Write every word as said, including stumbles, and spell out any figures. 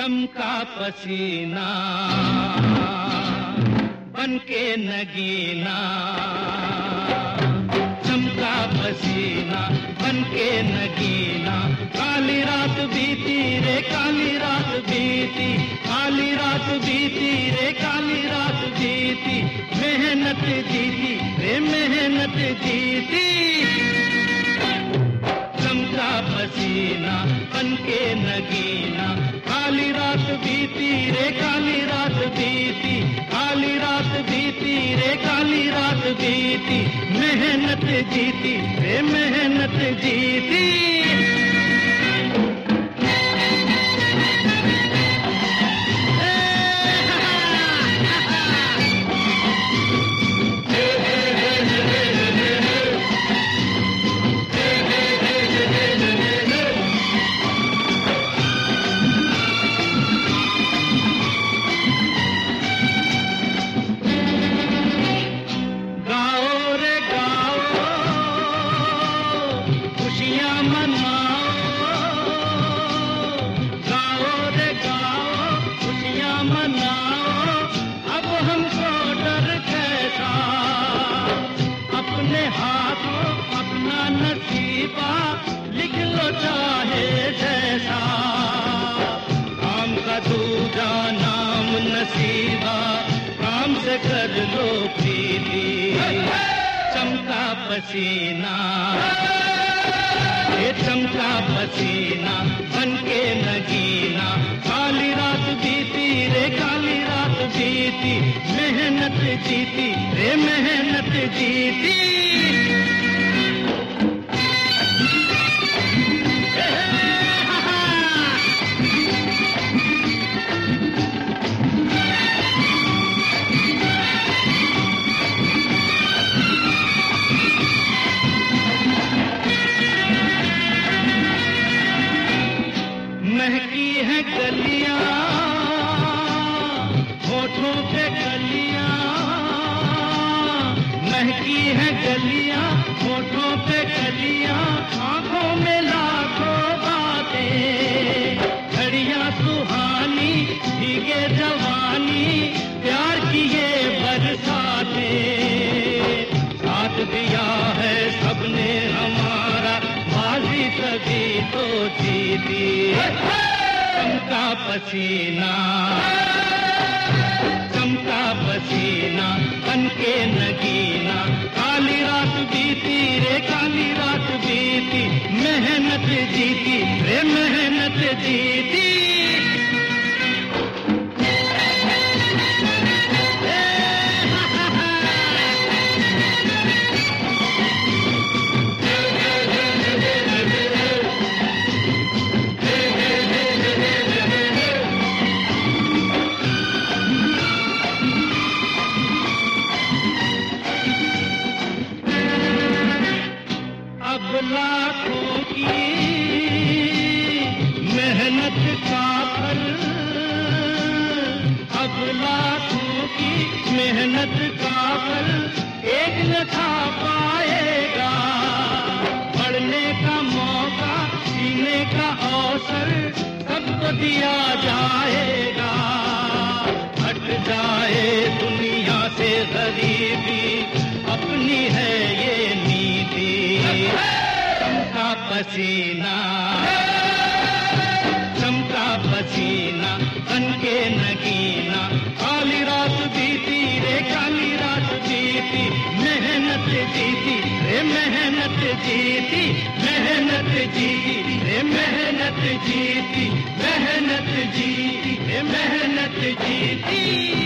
चमका पसीना बनके नगीना, चमका पसीना बनके नगीना। काली रात बीती रे काली रात बीती, काली रात बीती रे काली रात बीती। मेहनत जीती रे मेहनत जीती, चमका पसीना बनके नगीना। काली रात बीती रे काली रात बीती, काली रात बीती रे काली रात बीती। मेहनत जीती रे मेहनत जीती। लिख लो चाहे जैसा, काम का दूजा नाम नसीबा, काम से कर लो प्रीति। चमका पसीना ये चमका पसीना बनके नगीना। काली रात बीती रे काली रात बीती। मेहनत जीती रे मेहनत जीती। महकी है गलियां होठों पे गलियां, महकी है गलियां होठों पे गलियां। आंखों में लाखों बातें, घड़ियां सुहानी भीगे जवानी, प्यार की ये बरसाते। साथ दिया है सबने हमारा, बाजी तभी तो जीती। चमका पसीना चमका पसीना बनके नगीना। काली रात बीती रे काली रात बीती। मेहनत जीती रे मेहनत जीती। लाखों की मेहनत का फल, अब लाखों की मेहनत का फल एक न था पाएगा। पढ़ने का मौका जीने का अवसर सबको दिया जाएगा। हट जाए दुनिया से गरीबी, अपनी है ये नीति। चमका पसीना चमका पसीना बनके नगीना। काली रात बीती रे काली रात बीती। मेहनत जीती रे मेहनत जीती। मेहनत जीती रे मेहनत जीती। मेहनत जीती रे मेहनत जीती।